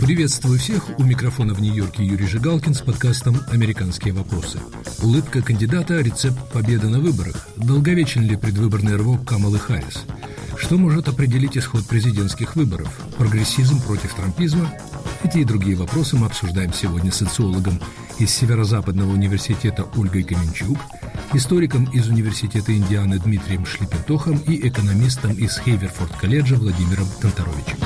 Приветствую всех. У микрофона в Нью-Йорке Юрий Жигалкин с подкастом «Американские вопросы». Улыбка кандидата – рецепт победы на выборах. Долговечен ли предвыборный рывок Камалы Харрис? Что может определить исход президентских выборов? Прогрессизм против трампизма? Эти и другие вопросы мы обсуждаем сегодня с социологом из Северо-Западного университета Ольгой Каменчук, историком из Университета Индианы Дмитрием Шлипентохом и экономистом из Хейверфорд-колледжа Владимиром Танторовичем.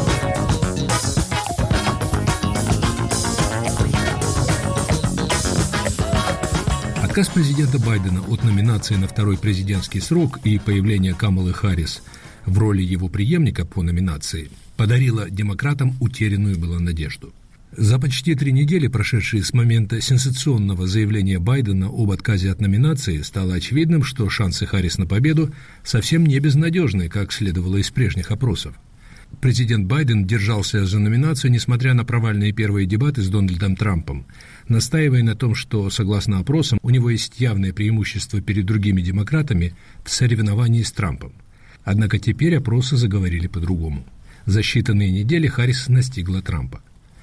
Отказ президента Байдена от номинации на второй президентский срок и появление Камалы Харрис в роли его преемника по номинации подарило демократам утерянную было надежду. За почти 3 недели, прошедшие с момента сенсационного заявления Байдена об отказе от номинации, стало очевидным, что шансы Харрис на победу совсем не безнадежны, как следовало из прежних опросов. Президент Байден держался за номинацию, несмотря на провальные первые дебаты с Дональдом Трампом, настаивая на том, что, согласно опросам, у него есть явное преимущество перед другими демократами в соревновании с Трампом. Однако теперь опросы заговорили по-другому. За считанные недели Харрис настигла Трампа.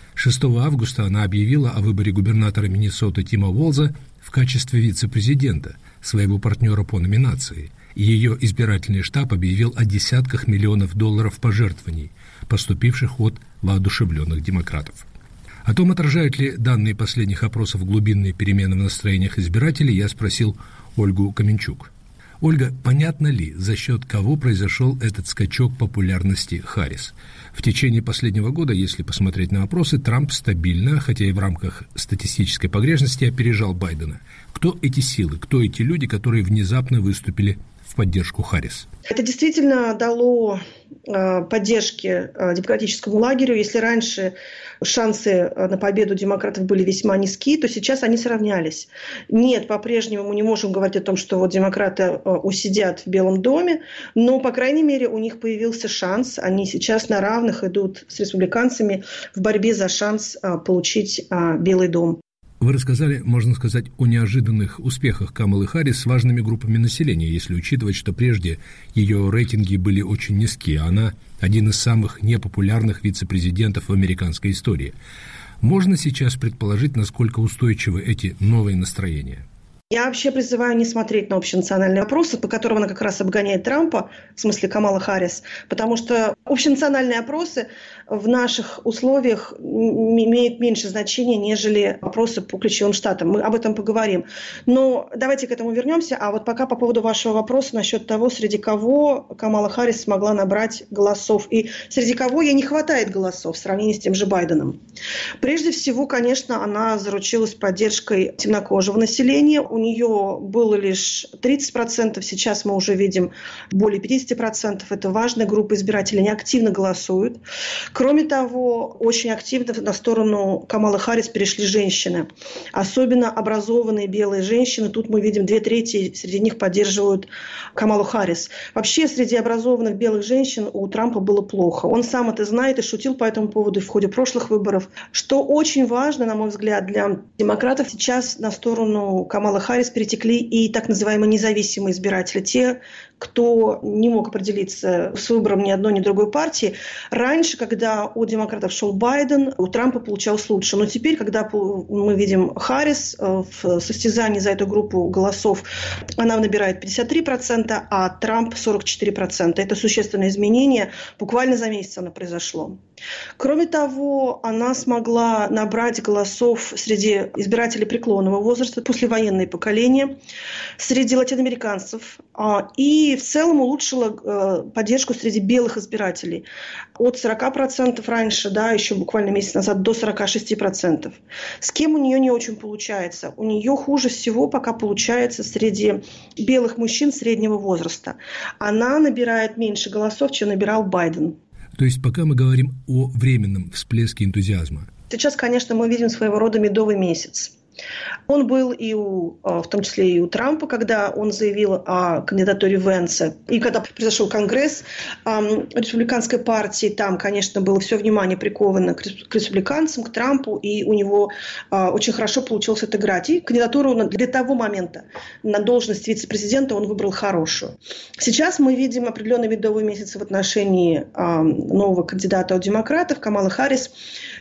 6 августа она объявила о выборе губернатора Миннесоты Тима Уолза в качестве вице-президента, своего партнера по номинации. Ее избирательный штаб объявил о десятках миллионов долларов пожертвований, поступивших от воодушевленных демократов. О том, отражают ли данные последних опросов глубинные перемены в настроениях избирателей, я спросил Ольгу Каменчук. Ольга, понятно ли, за счет кого произошел этот скачок популярности Харрис? В течение последнего года, если посмотреть на опросы, Трамп стабильно, хотя и в рамках статистической погрешности, опережал Байдена. Кто эти силы, кто эти люди, которые внезапно выступили в поддержку Харрис? Это действительно дало поддержки демократическому лагерю. Если раньше шансы на победу демократов были весьма низки, то сейчас они сравнялись. Нет, по-прежнему мы не можем говорить о том, что вот демократы усидят в Белом доме, но, по крайней мере, у них появился шанс. Они сейчас на равных идут с республиканцами в борьбе за шанс получить Белый дом. Вы рассказали, можно сказать, о неожиданных успехах Камалы Харрис с важными группами населения, если учитывать, что прежде ее рейтинги были очень низкие, а она один из самых непопулярных вице-президентов в американской истории. Можно сейчас предположить, насколько устойчивы эти новые настроения? Я вообще призываю не смотреть на общенациональные опросы, по которым она как раз обгоняет Трампа, в смысле Камала Харрис, потому что общенациональные опросы в наших условиях имеют меньше значения, нежели опросы по ключевым штатам. Мы об этом поговорим. Но давайте к этому вернемся. А вот пока по поводу вашего вопроса насчет того, среди кого Камала Харрис смогла набрать голосов и среди кого ей не хватает голосов в сравнении с тем же Байденом. Прежде всего, конечно, она заручилась поддержкой темнокожего населения. У нее было лишь 30%, сейчас мы уже видим более 50%. Это важная группа избирателей, они активно голосуют. Кроме того, очень активно на сторону Камалы Харрис перешли женщины. Особенно образованные белые женщины. Тут мы видим 2/3 среди них поддерживают Камалу Харрис. Вообще, среди образованных белых женщин у Трампа было плохо. Он сам это знает и шутил по этому поводу в ходе прошлых выборов. Что очень важно, на мой взгляд, для демократов, сейчас на сторону Камалы Харрис перетекли и так называемые независимые избиратели. Те, кто не мог определиться с выбором ни одной, ни другой партии. Раньше, когда у демократов шел Байден, у Трампа получалось лучше. Но теперь, когда мы видим Харрис в состязании за эту группу голосов, она набирает 53%, а Трамп 44%. Это существенное изменение. Буквально за месяц оно произошло. Кроме того, она смогла набрать голосов среди избирателей преклонного возраста, послевоенное поколение, среди латиноамериканцев и в целом улучшила поддержку среди белых избирателей. От 40% раньше, еще буквально месяц назад, до 46%. С кем у нее не очень получается? У нее хуже всего пока получается среди белых мужчин среднего возраста. Она набирает меньше голосов, чем набирал Байден. То есть пока мы говорим о временном всплеске энтузиазма. Сейчас, конечно, мы видим своего рода медовый месяц. Он был в том числе и у Трампа, когда он заявил о кандидатуре Венса. И когда произошел конгресс республиканской партии, там, конечно, было все внимание приковано к республиканцам, к Трампу, и у него очень хорошо получилось отыграть. И кандидатуру для того момента на должность вице-президента он выбрал хорошую. Сейчас мы видим определенный медовый месяц в отношении нового кандидата от демократов, Камалы Харрис.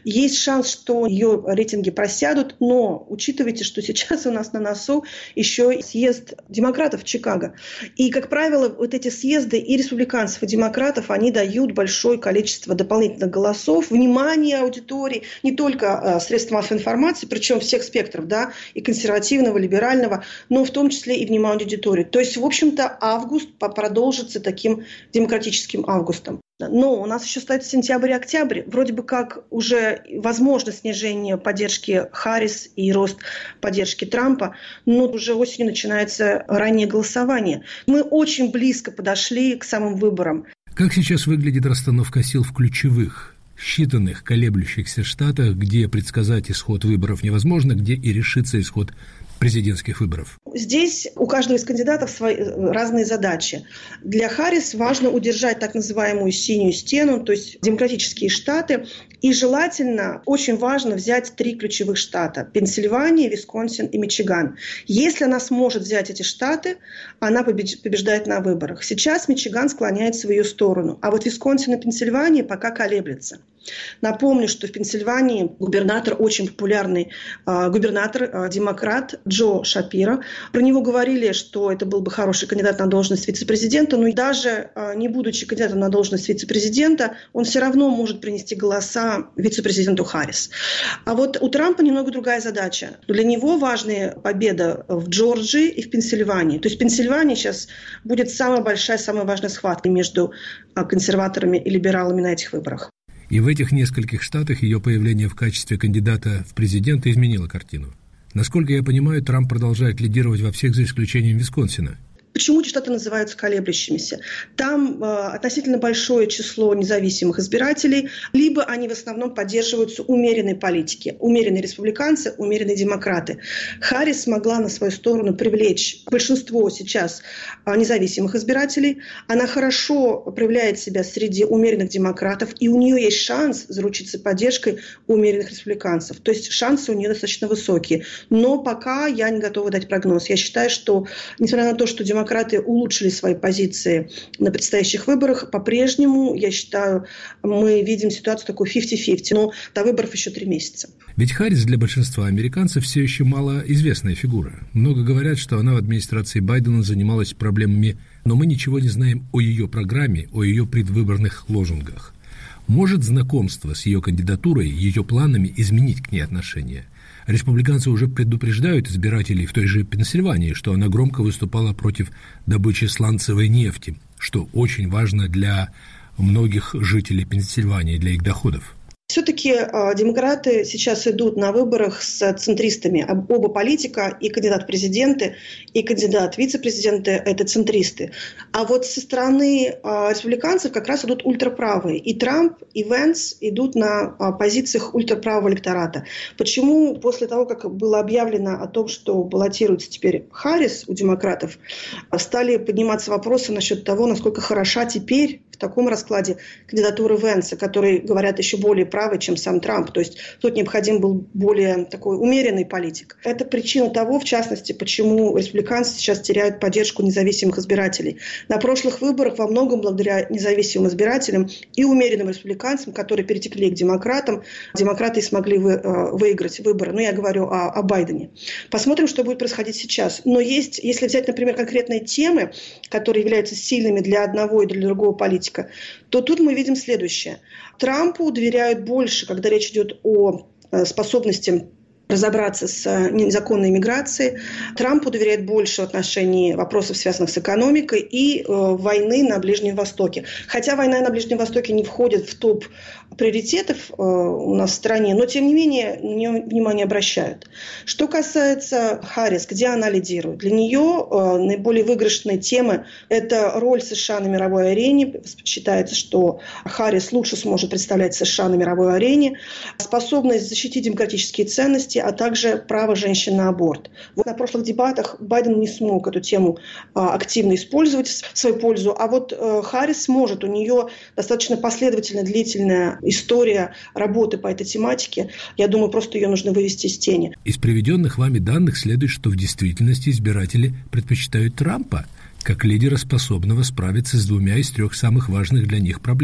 Есть шанс, что ее рейтинги просядут, но учитывайте, что сейчас у нас на носу еще съезд демократов в Чикаго. И, как правило, вот эти съезды и республиканцев, и демократов, они дают большое количество дополнительных голосов, внимания аудитории, не только средств массовой информации, причем всех спектров, да, и консервативного, либерального, но в том числе и внимания аудитории. То есть, в общем-то, август продолжится таким демократическим августом. Но у нас еще стоит сентябрь и октябрь. Вроде бы как уже возможно снижение поддержки Харрис и рост поддержки Трампа, но уже осенью начинается раннее голосование. Мы очень близко подошли к самым выборам. Как сейчас выглядит расстановка сил в ключевых, считанных, колеблющихся штатах, где предсказать исход выборов невозможно, где и решится исход президентских выборов? Здесь у каждого из кандидатов свои разные задачи. Для Харрис важно удержать так называемую синюю стену, то есть демократические штаты. И желательно, очень важно взять 3 ключевых штата – Пенсильвания, Висконсин и Мичиган. Если она сможет взять эти штаты, она побеждает на выборах. Сейчас Мичиган склоняется в ее сторону, а вот Висконсин и Пенсильвания пока колеблется. Напомню, что в Пенсильвании губернатор, очень популярный губернатор, демократ Джо Шапиро. Про него говорили, что это был бы хороший кандидат на должность вице-президента, но и даже не будучи кандидатом на должность вице-президента, он все равно может принести голоса вице-президенту Харрис. А вот у Трампа немного другая задача. Для него важная победа в Джорджии и в Пенсильвании. То есть в Пенсильвании сейчас будет самая большая, самая важная схватка между консерваторами и либералами на этих выборах. И в этих нескольких штатах ее появление в качестве кандидата в президенты изменило картину. Насколько я понимаю, Трамп продолжает лидировать во всех, за исключением Висконсина. Почему эти штаты называются колеблющимися? Там относительно большое число независимых избирателей, либо они в основном поддерживаются умеренной политики, умеренные республиканцы, умеренные демократы. Харрис смогла на свою сторону привлечь большинство сейчас независимых избирателей. Она хорошо проявляет себя среди умеренных демократов, и у нее есть шанс заручиться поддержкой умеренных республиканцев. То есть шансы у нее достаточно высокие. Но пока я не готова дать прогноз. Я считаю, что, несмотря на то, что демократы улучшили свои позиции на предстоящих выборах, по-прежнему, я считаю, мы видим ситуацию такой 50-50, но до выборов еще 3 месяца. Ведь Харрис для большинства американцев все еще малоизвестная фигура. Много говорят, что она в администрации Байдена занималась проблемами, но мы ничего не знаем о ее программе, о ее предвыборных лозунгах. Может знакомство с ее кандидатурой, ее планами изменить к ней отношение? Республиканцы уже предупреждают избирателей в той же Пенсильвании, что она громко выступала против добычи сланцевой нефти, что очень важно для многих жителей Пенсильвании, для их доходов. Все-таки демократы сейчас идут на выборах с центристами. Оба политика, и кандидат в президенты, и кандидат в вице-президенты – это центристы. А вот со стороны республиканцев как раз идут ультраправые. И Трамп, и Венс идут на позициях ультраправого электората. Почему после того, как было объявлено о том, что баллотируется теперь Харрис у демократов, стали подниматься вопросы насчет того, насколько хороша теперь в таком раскладе кандидатуры Венса, которые, говорят, еще более правый, чем сам Трамп. То есть тут необходим был более такой умеренный политик. Это причина того, в частности, почему республиканцы сейчас теряют поддержку независимых избирателей. На прошлых выборах во многом благодаря независимым избирателям и умеренным республиканцам, которые перетекли к демократам, демократы смогли выиграть выборы. Но я говорю о Байдене. Посмотрим, что будет происходить сейчас. Но есть, если взять, например, конкретные темы, которые являются сильными для одного и для другого политика, то тут мы видим следующее. Трампу доверяют больше, когда речь идет о способности разобраться с незаконной миграцией. Трампу доверяет больше в отношении вопросов, связанных с экономикой и войны на Ближнем Востоке. Хотя война на Ближнем Востоке не входит в топ приоритетов у нас в стране, но тем не менее на нее внимание обращают. Что касается Харрис, где она лидирует? Для нее наиболее выигрышные темы – это роль США на мировой арене. Считается, что Харрис лучше сможет представлять США на мировой арене, способность защитить демократические ценности, а также право женщин на аборт. Вот на прошлых дебатах Байден не смог эту тему активно использовать в свою пользу, а вот Харрис сможет. У нее достаточно последовательная, длительная история работы по этой тематике. Я думаю, просто ее нужно вывести из тени. Из приведенных вами данных следует, что в действительности избиратели предпочитают Трампа как лидера, способного справиться с 2 из 3 самых важных для них проблем.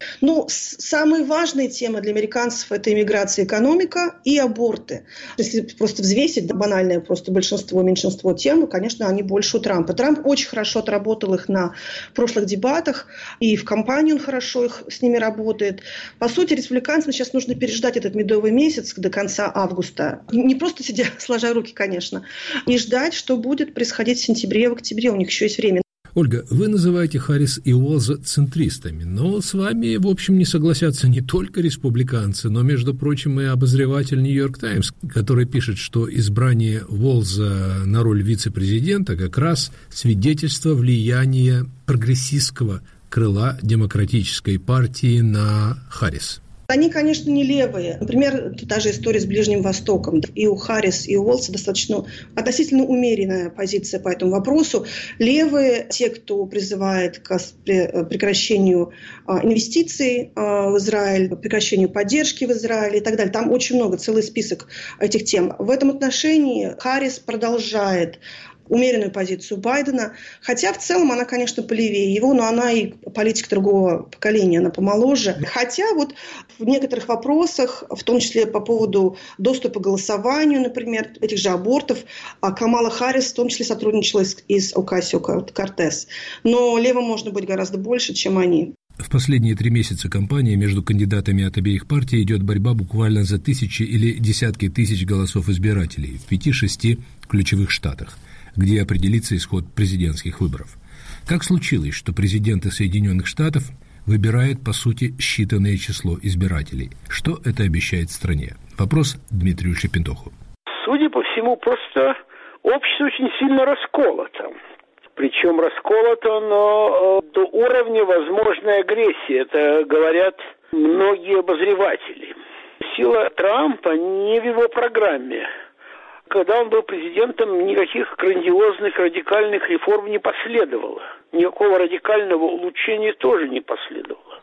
Ну, самые важные темы для американцев – это иммиграция, экономика и аборты. Если просто взвесить банальное просто большинство, меньшинство тем, конечно, они больше у Трампа. Трамп очень хорошо отработал их на прошлых дебатах, и в кампании он хорошо с ними работает. По сути, республиканцам сейчас нужно переждать этот медовый месяц до конца августа. Не просто сидя, сложа руки, конечно, и ждать, что будет происходить в сентябре, в октябре. У них еще есть время. Ольга, вы называете Харрис и Уолза центристами, но с вами, в общем, не согласятся не только республиканцы, но, между прочим, и обозреватель «Нью-Йорк Таймс», который пишет, что избрание Уолза на роль вице-президента как раз свидетельство влияния прогрессистского крыла демократической партии на Харрис. Они, конечно, не левые. Например, та же история с Ближним Востоком. И у Харрис, и у Уолза достаточно относительно умеренная позиция по этому вопросу. Левые, те, кто призывает к прекращению инвестиций в Израиль, прекращению поддержки в Израиле и так далее. Там очень много, целый список этих тем. В этом отношении Харрис продолжает умеренную позицию Байдена, хотя в целом она, конечно, полевее его, но она и политик другого поколения, она помоложе. Хотя вот в некоторых вопросах, в том числе по поводу доступа к голосованию, например, этих же абортов, Камала Харрис в том числе сотрудничала и с Окасио-Кортес. Но левым можно быть гораздо больше, чем они. В последние 3 месяца кампании между кандидатами от обеих партий идет борьба буквально за тысячи или десятки тысяч голосов избирателей в 5-6 ключевых штатах, где определится исход президентских выборов. Как случилось, что президенты Соединенных Штатов выбирает, по сути, считанное число избирателей? Что это обещает стране? Вопрос Дмитрию Шепетову. Судя по всему, просто общество очень сильно расколото. Причем расколото оно до уровня возможной агрессии. Это говорят многие обозреватели. Сила Трампа не в его программе. Когда он был президентом, никаких грандиозных радикальных реформ не последовало. Никакого радикального улучшения тоже не последовало.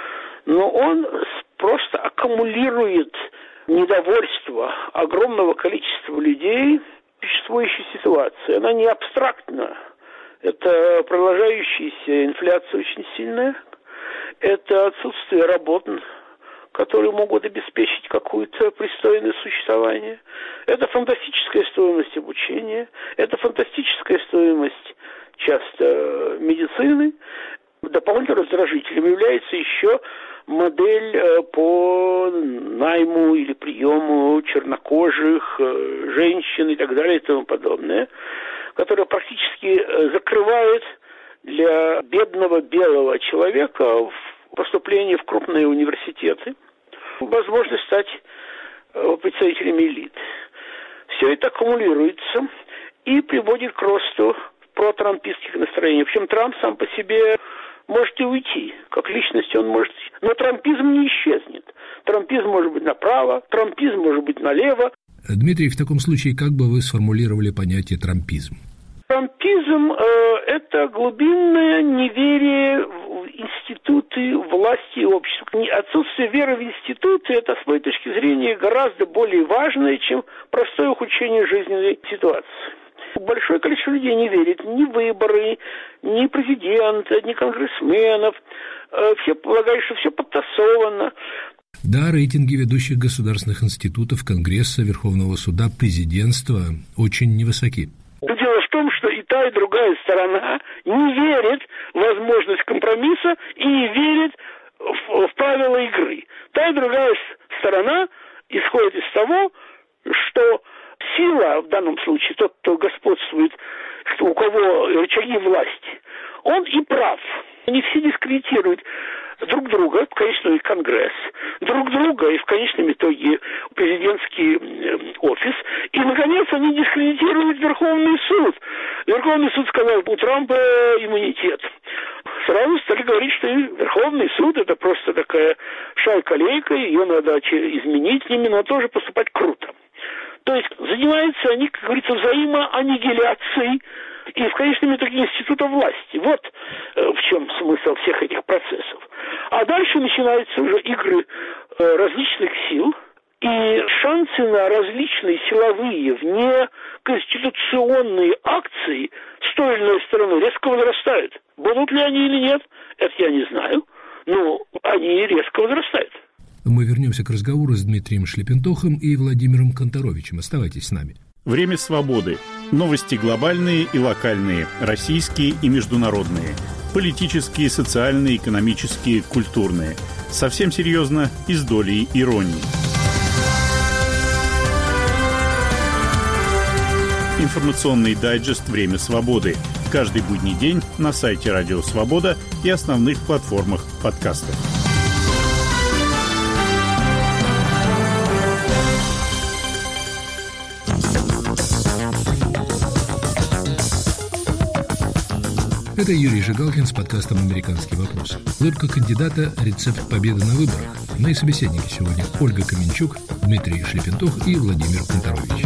Но он просто аккумулирует недовольство огромного количества людей в существующей ситуации. Она не абстрактна. Это продолжающаяся инфляция очень сильная. Это отсутствие работ, которые могут обеспечить какое-то пристойное существование. Это фантастическая стоимость обучения, это фантастическая стоимость часто медицины. Дополнительным раздражителем является еще модель по найму или приему чернокожих, женщин и так далее и тому подобное, которая практически закрывает для бедного белого человека поступление в крупные университеты, возможность стать представителями элит. Все это аккумулируется и приводит к росту протрампистских настроений. Причем Трамп сам по себе может и уйти, как личность он может. Но трампизм не исчезнет. Трампизм может быть направо, трампизм может быть налево. Дмитрий, в таком случае, как бы вы сформулировали понятие трампизм? Трампизм – это глубинное неверие в институты власти и общества. Отсутствие веры в институты – это, с моей точки зрения, гораздо более важное, чем простое ухудшение жизненной ситуации. Большое количество людей не верит ни в выборы, ни президента, ни конгрессменов. Все полагают, что все подтасовано. Да, рейтинги ведущих государственных институтов, Конгресса, Верховного суда, президентства очень невысоки. Дело в том, что и та, и другая сторона не верит в возможность компромисса и не верит в правила игры. Та и другая сторона исходит из того, что сила, в данном случае тот, кто господствует, у кого рычаги власти, он и прав. Они все дискредитируют друг друга, конечно, и Конгресс, друг друга, и в конечном итоге президентский офис. И, наконец, они дискредитируют Верховный суд. Верховный суд сказал, у Трампа иммунитет. Сразу стали говорить, что Верховный суд – это просто такая шайка-лейка, ее надо изменить, с ними надо тоже поступать круто. То есть занимаются они, как говорится, взаимоаннигиляцией и в конечном итоге института власти. Вот в чем смысл всех этих процессов. А дальше начинаются уже игры различных сил, и шансы на различные силовые, внеконституционные акции с той или иной стороны резко возрастают. Будут ли они или нет, это я не знаю. Но они резко возрастают. Мы вернемся к разговору с Дмитрием Шлепентохом и Владимиром Конторовичем. Оставайтесь с нами. Время свободы. Новости глобальные и локальные, российские и международные. Политические, социальные, экономические, культурные. Совсем серьезно и с долей иронии. Информационный дайджест «Время свободы». Каждый будний день на сайте Радио Свобода и основных платформах подкастов. Это Юрий Жигалкин с подкастом «Американские вопросы». Улыбка кандидата – рецепт победы на выборах. Мои собеседники сегодня – Ольга Каменчук, Дмитрий Шлепентох и Владимир Конторович.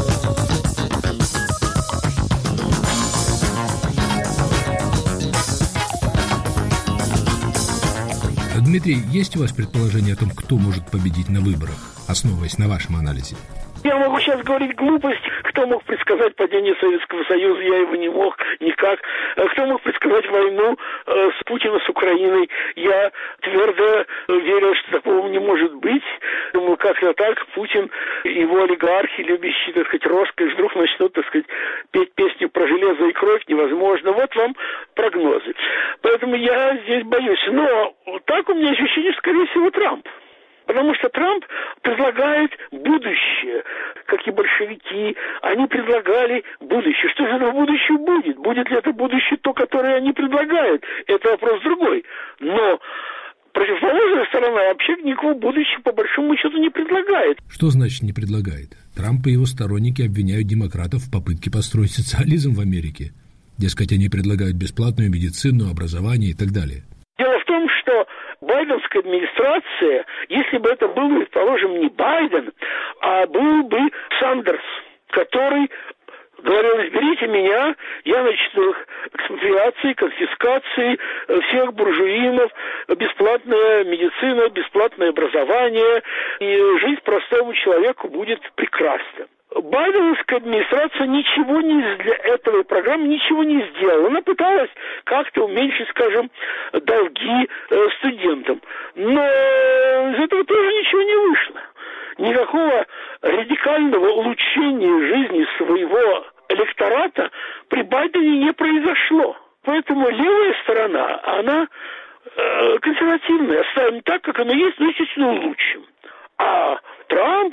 Дмитрий, есть у вас предположение о том, кто может победить на выборах, основываясь на вашем анализе? Я могу сейчас говорить глупость. Кто мог предсказать падение Советского Союза? Я его не мог никак. Кто мог предсказать войну с Путиным, с Украиной? Я твердо верю, что такого не может быть. Думаю, как-то так Путин, его олигархи, любящие, так сказать, роскошь, вдруг начнут, так сказать, петь песню про железо и кровь. Невозможно. Вот вам прогнозы. Поэтому я здесь боюсь. Но так у меня ощущение, что, скорее всего, Трамп. Потому что Трамп предлагает будущее, как и большевики. Они предлагали будущее. Что же это будущее будет? Будет ли это будущее то, которое они предлагают? Это вопрос другой. Но противоположная сторона вообще никакого будущего по большому счету не предлагает. Что значит не предлагает? Трамп и его сторонники обвиняют демократов в попытке построить социализм в Америке. Дескать, они предлагают бесплатную медицину, образование и так далее. Дело в том, что байденская администрация, если бы это был, предположим, не Байден, а был бы Сандерс, который говорил: изберите меня, я начну экспроприации, конфискации всех буржуинов, бесплатная медицина, бесплатное образование, и жизнь простому человеку будет прекрасна. Байденовская администрация ничего для этой программы ничего не сделала. Она пыталась как-то уменьшить, скажем, долги студентам. Но из этого тоже ничего не вышло. Никакого радикального улучшения жизни своего электората при Байдене не произошло. Поэтому левая сторона, она консервативная. Оставим так, как она есть, но естественно улучшим. А Трамп,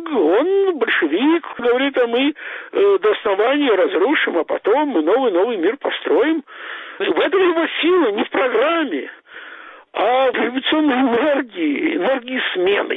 он большевик, говорит, а мы до основания разрушим, а потом мы новый мир построим. В этом его сила не в программе, а в революционной энергии смены.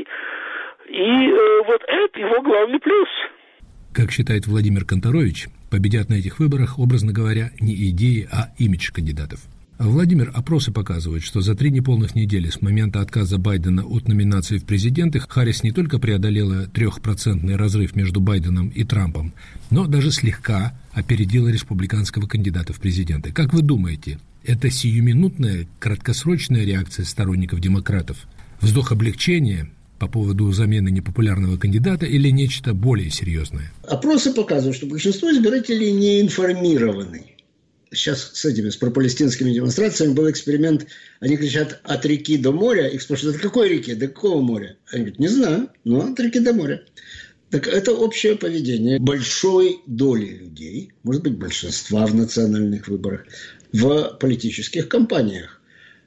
И вот это его главный плюс. Как считает Владимир Конторович, победят на этих выборах, образно говоря, не идеи, а имидж кандидатов. Владимир, опросы показывают, что за 3 неполных недели с момента отказа Байдена от номинации в президенты Харрис не только преодолела 3% разрыв между Байденом и Трампом, но даже слегка опередила республиканского кандидата в президенты. Как вы думаете, это сиюминутная, краткосрочная реакция сторонников демократов? Вздох облегчения по поводу замены непопулярного кандидата или нечто более серьезное? Опросы показывают, что большинство избирателей не информированы. Сейчас с пропалестинскими демонстрациями был эксперимент. Они кричат: от реки до моря. Их спрашивают: от какой реки, до какого моря? Они говорят: не знаю, но от реки до моря. Так это общее поведение большой доли людей, может быть, большинства в национальных выборах, в политических кампаниях.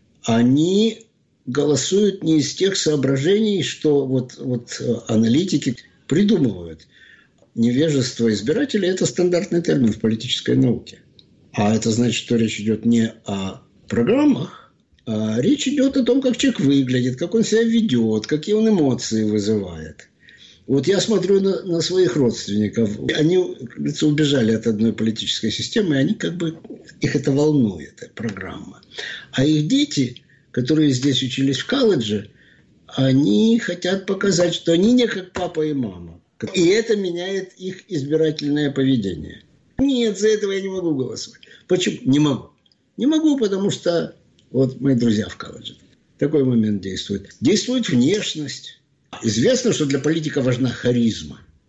Они голосуют не из тех соображений, что вот аналитики придумывают. Невежество избирателей – это стандартный термин в политической науке. А это значит, что речь идет не о программах, а речь идет о том, как человек выглядит, как он себя ведет, какие он эмоции вызывает. Вот я смотрю на своих родственников. Они, как говорится, убежали от одной политической системы, и они их это волнует, эта программа. А их дети, которые здесь учились в колледже, они хотят показать, что они не как папа и мама. И это меняет их избирательное поведение. Нет, за этого я не могу голосовать. Почему? Не могу. Не могу, потому что вот мои друзья в колледже. Такой момент действует. Действует внешность. Известно, что для политика важна харизма.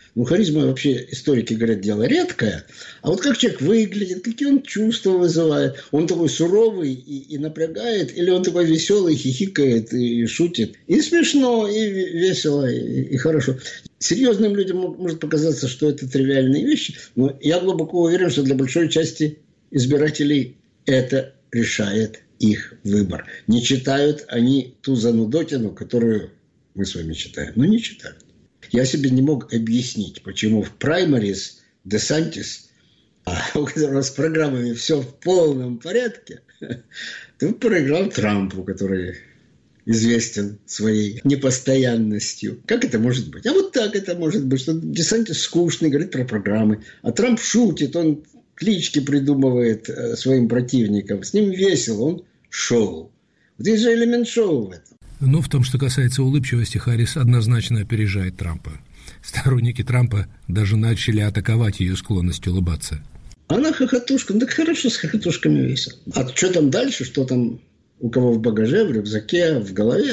Ну, харизма вообще, историки говорят, дело редкое. А вот как человек выглядит, какие он чувства вызывает. Он такой суровый и напрягает, или он такой веселый, хихикает и шутит. И смешно, и весело, и хорошо. Серьезным людям может показаться, что это тривиальные вещи. Но я глубоко уверен, что для большой части избирателей это решает их выбор. Не читают они ту занудотину, которую мы с вами читаем. Но не читают. Я себе не мог объяснить, почему в праймарис Десантис, у которого с программами все в полном порядке, тут проиграл Трампу, который известен своей непостоянностью. Как это может быть? А вот так это может быть, что Десантис скучный, говорит про программы, а Трамп шутит, он клички придумывает своим противникам. С ним весело, он шоу. Вот есть же элемент шоу в этом. Но в том, что касается улыбчивости, Харрис однозначно опережает Трампа. Сторонники Трампа даже начали атаковать ее склонность улыбаться. Она хохотушка. Ну, так хорошо с хохотушками весело. А что там дальше, что там у кого в багаже, в рюкзаке, в голове,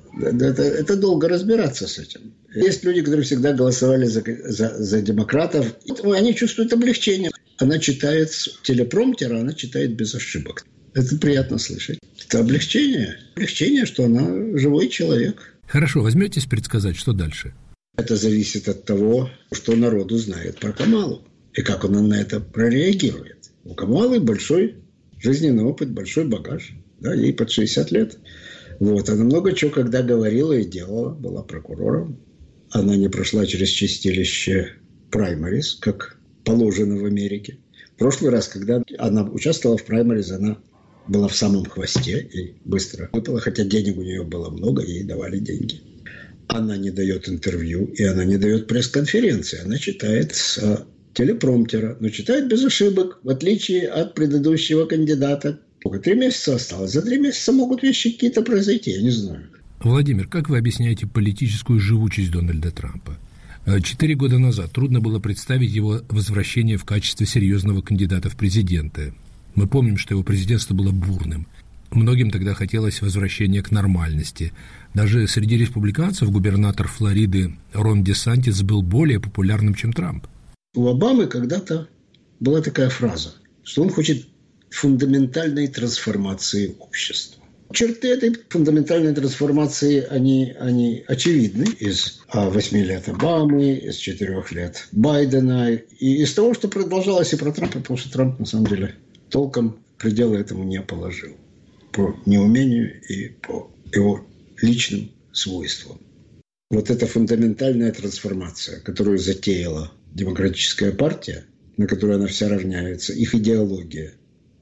это долго разбираться с этим. Есть люди, которые всегда голосовали за демократов. Они чувствуют облегчение. Она читает с телепромптера, она читает без ошибок. Это приятно слышать. Это облегчение. Облегчение, что она живой человек. Хорошо, возьметесь предсказать, что дальше? Это зависит от того, что народу знает про Камалу. И как она на это прореагирует. У Камалы большой жизненный опыт, большой багаж. Да, ей под 60 лет. Вот. Она много чего когда говорила и делала. Была прокурором. Она не прошла через чистилище праймарис, как положено в Америке. В прошлый раз, когда она участвовала в праймарис, она была в самом хвосте и быстро выпала, хотя денег у нее было много, ей давали деньги. Она не дает интервью, и она не дает пресс-конференции. Она читает с телепромптера, но читает без ошибок, в отличие от предыдущего кандидата. 3 месяца осталось. За 3 месяца могут вещи какие-то произойти, я не знаю. Владимир, как вы объясняете политическую живучесть Дональда Трампа? 4 года назад трудно было представить его возвращение в качестве серьезного кандидата в президенты. Мы помним, что его президентство было бурным. Многим тогда хотелось возвращения к нормальности. Даже среди республиканцев губернатор Флориды Рон Десантис был более популярным, чем Трамп. У Обамы когда-то была такая фраза, что он хочет фундаментальной трансформации общества. Черты этой фундаментальной трансформации, они очевидны из 8 лет Обамы, из 4 лет Байдена и из того, что продолжалось и про Трампа, потому что Трамп, на самом деле, толком предела этому не положил. По неумению и по его личным свойствам. Вот эта фундаментальная трансформация, которую затеяла Демократическая партия, на которую она вся равняется, их идеология,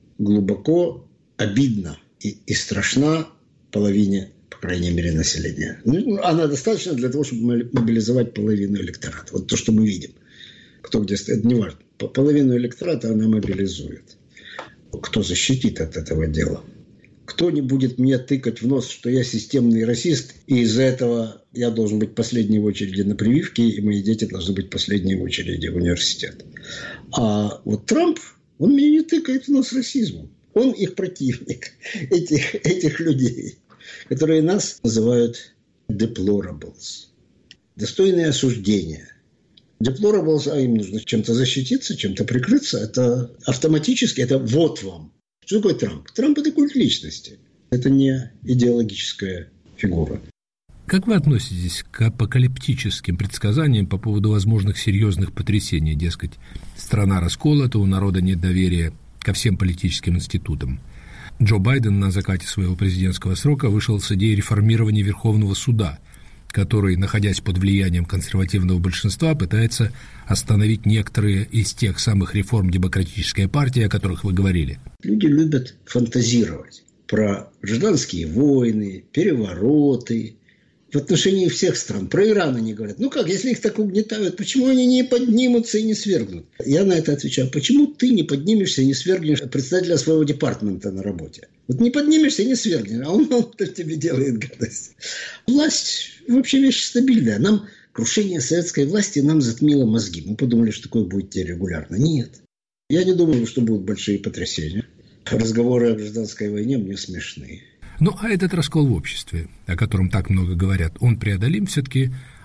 глубоко обидна и страшна половине, по крайней мере, населения. Она достаточно для того, чтобы мобилизовать половину электората. Вот то, что мы видим. Кто где стоит, это не важно. Половину электората она мобилизует. Кто защитит от этого дела? Кто не будет мне тыкать в нос, что я системный расист, и из-за этого я должен быть последней в очереди на прививки, и мои дети должны быть последней в очереди в университет. А вот Трамп, он меня не тыкает в нос расизмом. Он их противник, этих людей, которые нас называют deplorables. Достойные осуждения. Deplorables, а им нужно чем-то защититься, чем-то прикрыться. Это автоматически, это вот вам. Что такое Трамп? Трамп – это культ личности. Это не идеологическая фигура. Как вы относитесь к апокалиптическим предсказаниям по поводу возможных серьезных потрясений? Дескать, страна расколота, у народа нет доверия ко всем политическим институтам. Джо Байден на закате своего президентского срока вышел с идеей реформирования Верховного суда, который, находясь под влиянием консервативного большинства, пытается остановить некоторые из тех самых реформ Демократической партии, о которых вы говорили. Люди любят фантазировать про гражданские войны, перевороты в отношении всех стран. Про Иран они говорят. Ну как, если их так угнетают, почему они не поднимутся и не свергнут? Я на это отвечаю. Почему ты не поднимешься и не свергнешь председателя своего департамента на работе? Вот не поднимешься и не свергнешь, а он тебе делает гадость. Власть вообще вещь стабильная. Нам крушение советской власти нам затмило мозги. Мы подумали, что такое будет регулярно. Нет. Я не думаю, что будут большие потрясения. Разговоры о гражданской войне мне смешны. Ну, а этот раскол в обществе, о котором так много говорят, он преодолим все-таки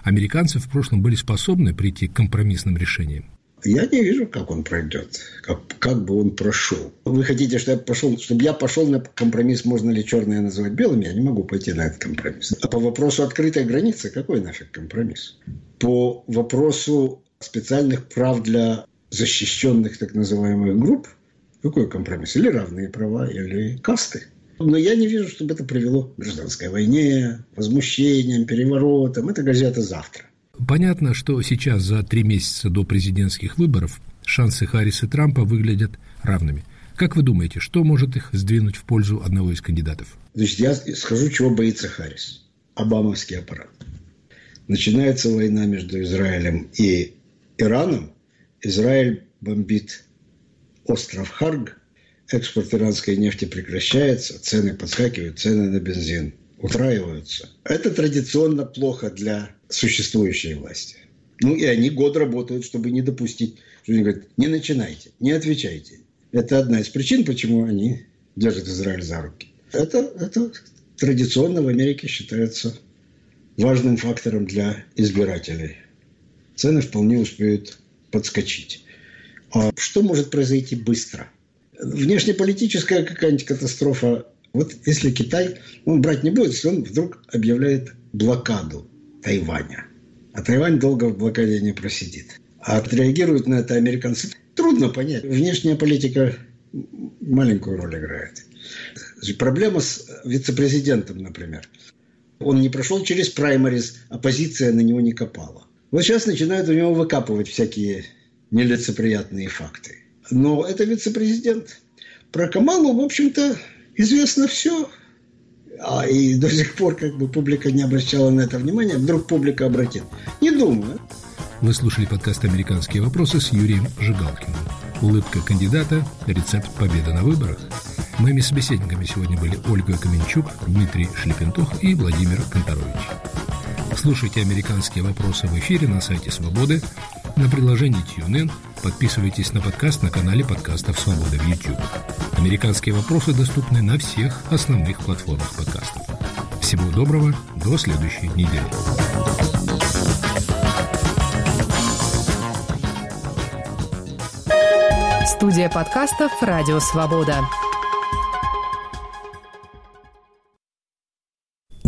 Американцы в прошлом были способны прийти к компромиссным решениям? Я не вижу, как он пройдет, как бы он прошел. Вы хотите, чтобы я пошел на компромисс, можно ли черное называть белым? Я не могу пойти на этот компромисс. А по вопросу открытой границы, какой нафиг компромисс? По вопросу специальных прав для защищенных так называемых групп, какой компромисс? Или равные права, или касты. Но я не вижу, чтобы это привело к гражданской войне, возмущениям, переворотам. Это газета «Завтра». Понятно, что сейчас, за 3 месяца до президентских выборов, шансы Харриса и Трампа выглядят равными. Как вы думаете, что может их сдвинуть в пользу одного из кандидатов? Значит, я скажу, чего боится Харрис. Обамовский аппарат. Начинается война между Израилем и Ираном. Израиль бомбит остров Харг. Экспорт иранской нефти прекращается. Цены подскакивают, цены на бензин утраиваются. Это традиционно плохо для существующей власти. И они год работают, чтобы не допустить. Что они говорят, не начинайте, не отвечайте. Это одна из причин, почему они держат Израиль за руки. Это традиционно в Америке считается важным фактором для избирателей. Цены вполне успеют подскочить. А что может произойти быстро? Внешнеполитическая какая-нибудь катастрофа. Вот если Китай, он брать не будет, если он вдруг объявляет блокаду Тайваня. А Тайвань долго в блокаде не просидит. А отреагируют на это американцы. Трудно понять. Внешняя политика маленькую роль играет. Проблема с вице-президентом, например. Он не прошел через праймариз, оппозиция на него не копала. Вот сейчас начинают у него выкапывать всякие нелицеприятные факты. Но это вице-президент. Про Камалу, в общем-то, известно все. И до сих пор публика не обращала на это внимания. Вдруг публика обратит. Не думаю. Вы слушали подкаст «Американские вопросы» с Юрием Жигалкиным. Улыбка кандидата, рецепт победы на выборах. Моими собеседниками сегодня были Ольга Каменчук, Дмитрий Шлепентух и Владимир Конторович. Слушайте «Американские вопросы» в эфире на сайте «Свободы», на приложении TuneIn. Подписывайтесь на подкаст на канале подкастов «Свобода» в YouTube. «Американские вопросы» доступны на всех основных платформах подкастов. Всего доброго, до следующей недели. Студия подкастов «Радио Свобода».